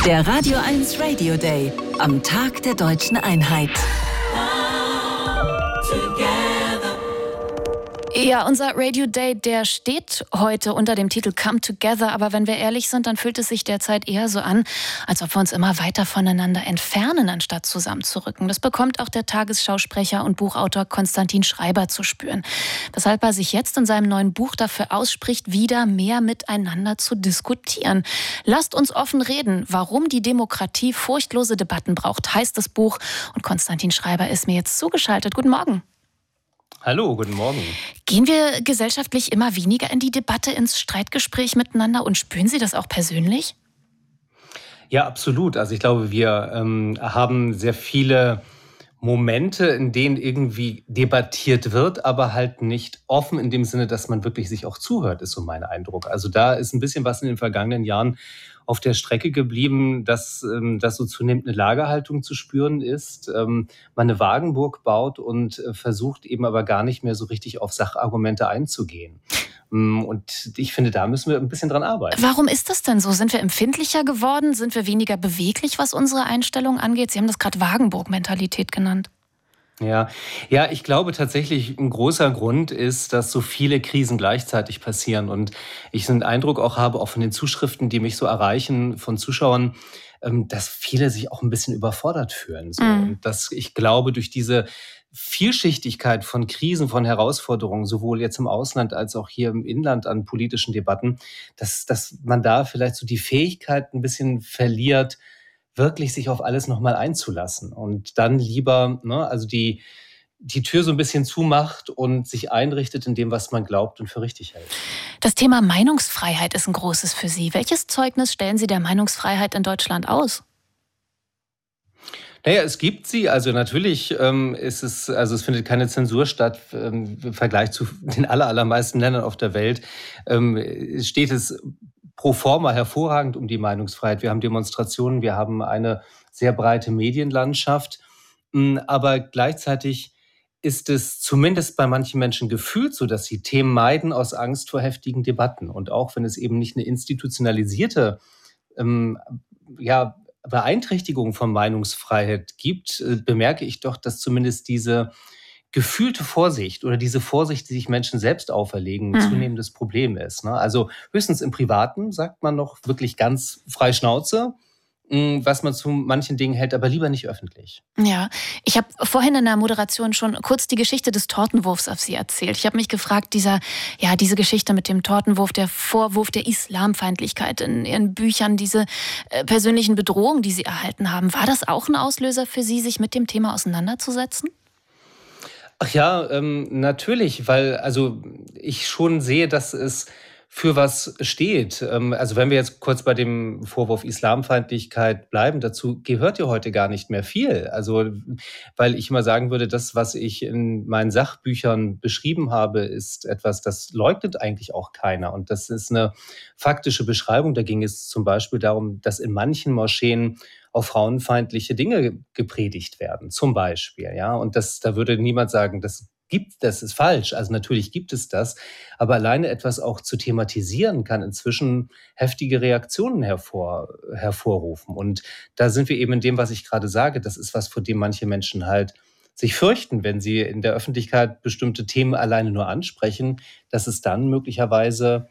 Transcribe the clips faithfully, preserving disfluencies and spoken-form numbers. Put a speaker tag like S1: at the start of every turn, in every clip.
S1: Der Radio eins Radio Day am Tag der Deutschen Einheit.
S2: Ja, unser Radio Day, der steht heute unter dem Titel Come Together. Aber wenn wir ehrlich sind, dann fühlt es sich derzeit eher so an, als ob wir uns immer weiter voneinander entfernen, anstatt zusammenzurücken. Das bekommt auch der Tagesschausprecher und Buchautor Konstantin Schreiber zu spüren. Weshalb er sich jetzt in seinem neuen Buch dafür ausspricht, wieder mehr miteinander zu diskutieren. Lasst uns offen reden, warum die Demokratie furchtlose Debatten braucht, heißt das Buch. Und Konstantin Schreiber ist mir jetzt zugeschaltet. Guten Morgen.
S3: Hallo, guten Morgen.
S2: Gehen wir gesellschaftlich immer weniger in die Debatte, ins Streitgespräch miteinander und spüren Sie das auch persönlich?
S3: Ja, absolut. Also ich glaube, wir ähm, haben sehr viele Momente, in denen irgendwie debattiert wird, aber halt nicht offen in dem Sinne, dass man wirklich sich auch zuhört, ist so mein Eindruck. Also da ist ein bisschen was in den vergangenen Jahren auf der Strecke geblieben, dass, ähm, dass so zunehmend eine Lagerhaltung zu spüren ist, ähm, man eine Wagenburg baut und äh, versucht eben aber gar nicht mehr so richtig auf Sachargumente einzugehen. Ähm, und ich finde, da müssen wir ein bisschen dran arbeiten.
S2: Warum ist das denn so? Sind wir empfindlicher geworden? Sind wir weniger beweglich, was unsere Einstellung angeht? Sie haben das gerade Wagenburg-Mentalität genannt.
S3: Ja, ja, ich glaube tatsächlich, ein großer Grund ist, dass so viele Krisen gleichzeitig passieren und ich so einen Eindruck auch habe, auch von den Zuschriften, die mich so erreichen, von Zuschauern, ähm, dass viele sich auch ein bisschen überfordert fühlen. So.
S2: Mhm.
S3: Und dass ich glaube, durch diese Vielschichtigkeit von Krisen, von Herausforderungen, sowohl jetzt im Ausland als auch hier im Inland an politischen Debatten, dass, dass man da vielleicht so die Fähigkeit ein bisschen verliert, wirklich sich auf alles nochmal einzulassen und dann lieber, ne, also die, die Tür so ein bisschen zumacht und sich einrichtet in dem, was man glaubt und für richtig hält.
S2: Das Thema Meinungsfreiheit ist ein großes für Sie. Welches Zeugnis stellen Sie der Meinungsfreiheit in Deutschland aus?
S3: Naja, es gibt sie. Also natürlich ähm, ist es, also es findet keine Zensur statt. Ähm, im Vergleich zu den aller, allermeisten Ländern auf der Welt ähm, steht es pro forma hervorragend um die Meinungsfreiheit. Wir haben Demonstrationen, wir haben eine sehr breite Medienlandschaft. Aber gleichzeitig ist es zumindest bei manchen Menschen gefühlt so, dass sie Themen meiden aus Angst vor heftigen Debatten. Und auch wenn es eben nicht eine institutionalisierte ähm, ja, Beeinträchtigung von Meinungsfreiheit gibt, äh, bemerke ich doch, dass zumindest diese gefühlte Vorsicht oder diese Vorsicht, die sich Menschen selbst auferlegen, ein
S2: Mhm.
S3: zunehmendes Problem ist. Ne? Also höchstens im Privaten sagt man noch wirklich ganz frei Schnauze, mh, was man zu manchen Dingen hält, aber lieber nicht öffentlich.
S2: Ja, ich habe vorhin in der Moderation schon kurz die Geschichte des Tortenwurfs auf Sie erzählt. Ich habe mich gefragt, dieser, ja, diese Geschichte mit dem Tortenwurf, der Vorwurf der Islamfeindlichkeit in Ihren Büchern, diese äh, persönlichen Bedrohungen, die Sie erhalten haben, war das auch ein Auslöser für Sie, sich mit dem Thema auseinanderzusetzen?
S3: Ach ja, ähm, natürlich, weil also ich schon sehe, dass es für was steht. Ähm, also wenn wir jetzt kurz bei dem Vorwurf Islamfeindlichkeit bleiben, dazu gehört ja heute gar nicht mehr viel. Also weil ich immer sagen würde, das, was ich in meinen Sachbüchern beschrieben habe, ist etwas, das leugnet eigentlich auch keiner. Und das ist eine faktische Beschreibung. Da ging es zum Beispiel darum, dass in manchen Moscheen auf frauenfeindliche Dinge gepredigt werden, zum Beispiel. Ja? Und das, da würde niemand sagen, das gibt, das ist falsch. Also natürlich gibt es das, aber alleine etwas auch zu thematisieren kann inzwischen heftige Reaktionen hervor, hervorrufen. Und da sind wir eben in dem, was ich gerade sage, das ist was, vor dem manche Menschen halt sich fürchten, wenn sie in der Öffentlichkeit bestimmte Themen alleine nur ansprechen, dass es dann möglicherweise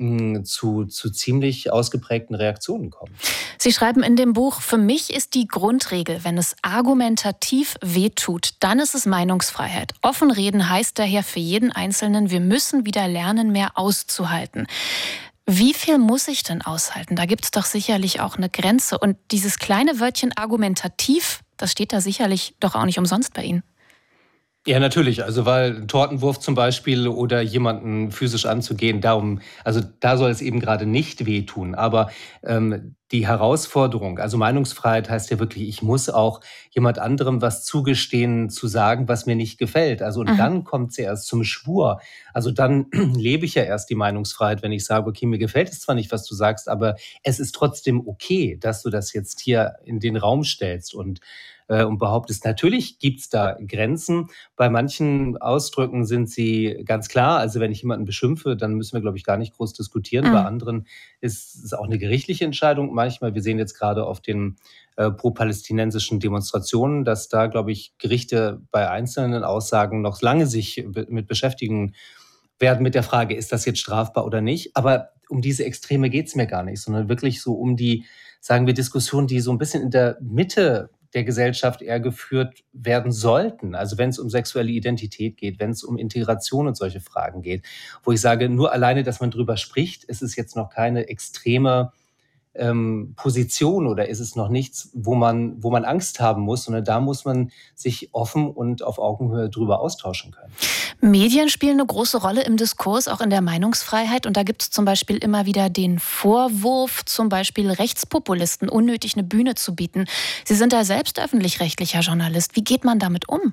S3: Zu, zu ziemlich ausgeprägten Reaktionen kommt.
S2: Sie schreiben in dem Buch, für mich ist die Grundregel, wenn es argumentativ wehtut, dann ist es Meinungsfreiheit. Offen reden heißt daher für jeden Einzelnen, wir müssen wieder lernen, mehr auszuhalten. Wie viel muss ich denn aushalten? Da gibt es doch sicherlich auch eine Grenze. Und dieses kleine Wörtchen argumentativ, das steht da sicherlich doch auch nicht umsonst bei Ihnen.
S3: Ja, natürlich. Also, weil ein Tortenwurf zum Beispiel oder jemanden physisch anzugehen, darum, also da soll es eben gerade nicht wehtun. Aber ähm, die Herausforderung, also Meinungsfreiheit heißt ja wirklich, ich muss auch jemand anderem was zugestehen, zu sagen, was mir nicht gefällt. Also und
S2: Mhm.
S3: dann kommt es ja erst zum Schwur. Also dann lebe ich ja erst die Meinungsfreiheit, wenn ich sage, okay, mir gefällt es zwar nicht, was du sagst, aber es ist trotzdem okay, dass du das jetzt hier in den Raum stellst. Und äh, und behauptest, natürlich gibt es da Grenzen. Bei manchen Ausdrücken sind sie ganz klar. Also wenn ich jemanden beschimpfe, dann müssen wir, glaube ich, gar nicht groß diskutieren.
S2: Mhm.
S3: Bei anderen ist es auch eine gerichtliche Entscheidung manchmal. Wir sehen jetzt gerade auf den äh, pro-palästinensischen Demonstrationen, dass da, glaube ich, Gerichte bei einzelnen Aussagen noch lange sich be- mit beschäftigen werden mit der Frage, ist das jetzt strafbar oder nicht? Aber um diese Extreme geht es mir gar nicht, sondern wirklich so um die, sagen wir, Diskussionen, die so ein bisschen in der Mitte der Gesellschaft eher geführt werden sollten. Also wenn es um sexuelle Identität geht, wenn es um Integration und solche Fragen geht, wo ich sage, nur alleine, dass man drüber spricht, ist es jetzt noch keine extreme ähm, Position oder ist es noch nichts, wo man, wo man Angst haben muss, sondern da muss man sich offen und auf Augenhöhe drüber austauschen können.
S2: Medien spielen eine große Rolle im Diskurs, auch in der Meinungsfreiheit. Und da gibt es zum Beispiel immer wieder den Vorwurf, zum Beispiel Rechtspopulisten unnötig eine Bühne zu bieten. Sie sind ja selbst öffentlich-rechtlicher Journalist. Wie geht man damit um?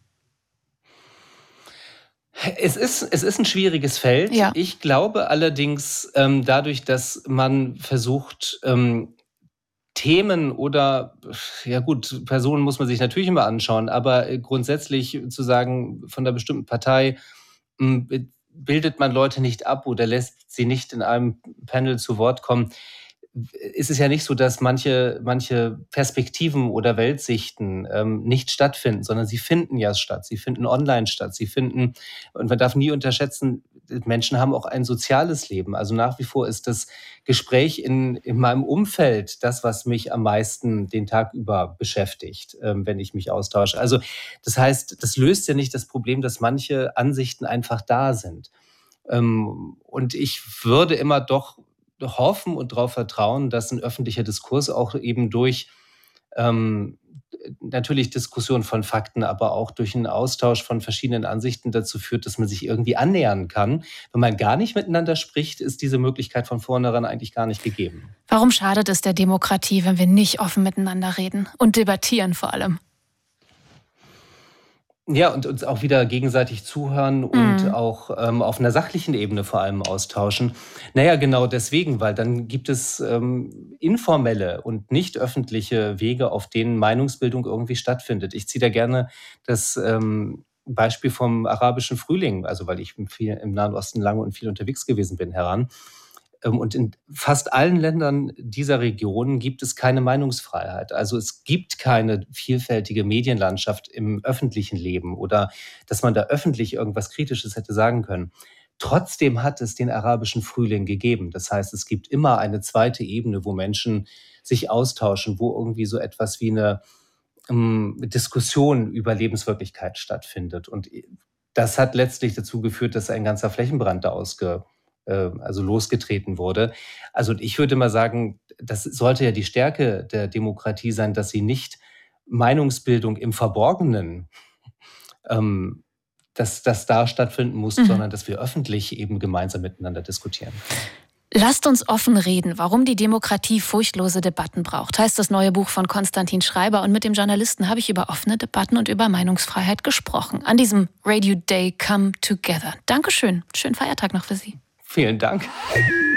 S3: Es ist, es ist ein schwieriges Feld.
S2: Ja.
S3: Ich glaube allerdings, ähm, dadurch, dass man versucht, ähm, Themen oder, ja gut, Personen muss man sich natürlich immer anschauen, aber äh, grundsätzlich zu sagen, von einer bestimmten Partei m, b- bildet man Leute nicht ab oder lässt sie nicht in einem Panel zu Wort kommen, ist es ja nicht so, dass manche, manche Perspektiven oder Weltsichten ähm, nicht stattfinden, sondern sie finden ja statt. Sie finden online statt. Sie finden, und man darf nie unterschätzen, Menschen haben auch ein soziales Leben. Also nach wie vor ist das Gespräch in, in meinem Umfeld das, was mich am meisten den Tag über beschäftigt, ähm, wenn ich mich austausche. Also das heißt, das löst ja nicht das Problem, dass manche Ansichten einfach da sind. Ähm, und ich würde immer doch hoffen und darauf vertrauen, dass ein öffentlicher Diskurs auch eben durch ähm, natürlich Diskussion von Fakten, aber auch durch einen Austausch von verschiedenen Ansichten dazu führt, dass man sich irgendwie annähern kann. Wenn man gar nicht miteinander spricht, ist diese Möglichkeit von vornherein eigentlich gar nicht gegeben.
S2: Warum schadet es der Demokratie, wenn wir nicht offen miteinander reden und debattieren vor allem?
S3: Ja, und uns auch wieder gegenseitig zuhören und
S2: Mhm.
S3: auch ähm, auf einer sachlichen Ebene vor allem austauschen. Naja, genau deswegen, weil dann gibt es ähm, informelle und nicht öffentliche Wege, auf denen Meinungsbildung irgendwie stattfindet. Ich ziehe da gerne das ähm, Beispiel vom arabischen Frühling, also weil ich viel im Nahen Osten lange und viel unterwegs gewesen bin, heran. Ähm, Und in fast allen Ländern dieser Region gibt es keine Meinungsfreiheit. Also es gibt keine vielfältige Medienlandschaft im öffentlichen Leben oder dass man da öffentlich irgendwas Kritisches hätte sagen können. Trotzdem hat es den arabischen Frühling gegeben. Das heißt, es gibt immer eine zweite Ebene, wo Menschen sich austauschen, wo irgendwie so etwas wie eine ähm, Diskussion über Lebenswirklichkeit stattfindet. Und das hat letztlich dazu geführt, dass ein ganzer Flächenbrand da ausge, äh, also losgetreten wurde. Also ich würde mal sagen, das sollte ja die Stärke der Demokratie sein, dass sie nicht Meinungsbildung im Verborgenen, ähm, dass das da stattfinden muss,
S2: Mhm.
S3: sondern dass wir öffentlich eben gemeinsam miteinander diskutieren.
S2: Lasst uns offen reden, warum die Demokratie furchtlose Debatten braucht, heißt das neue Buch von Konstantin Schreiber. Und mit dem Journalisten habe ich über offene Debatten und über Meinungsfreiheit gesprochen. An diesem Radio Day Come Together. Dankeschön. Schönen Feiertag noch für Sie.
S3: Vielen Dank.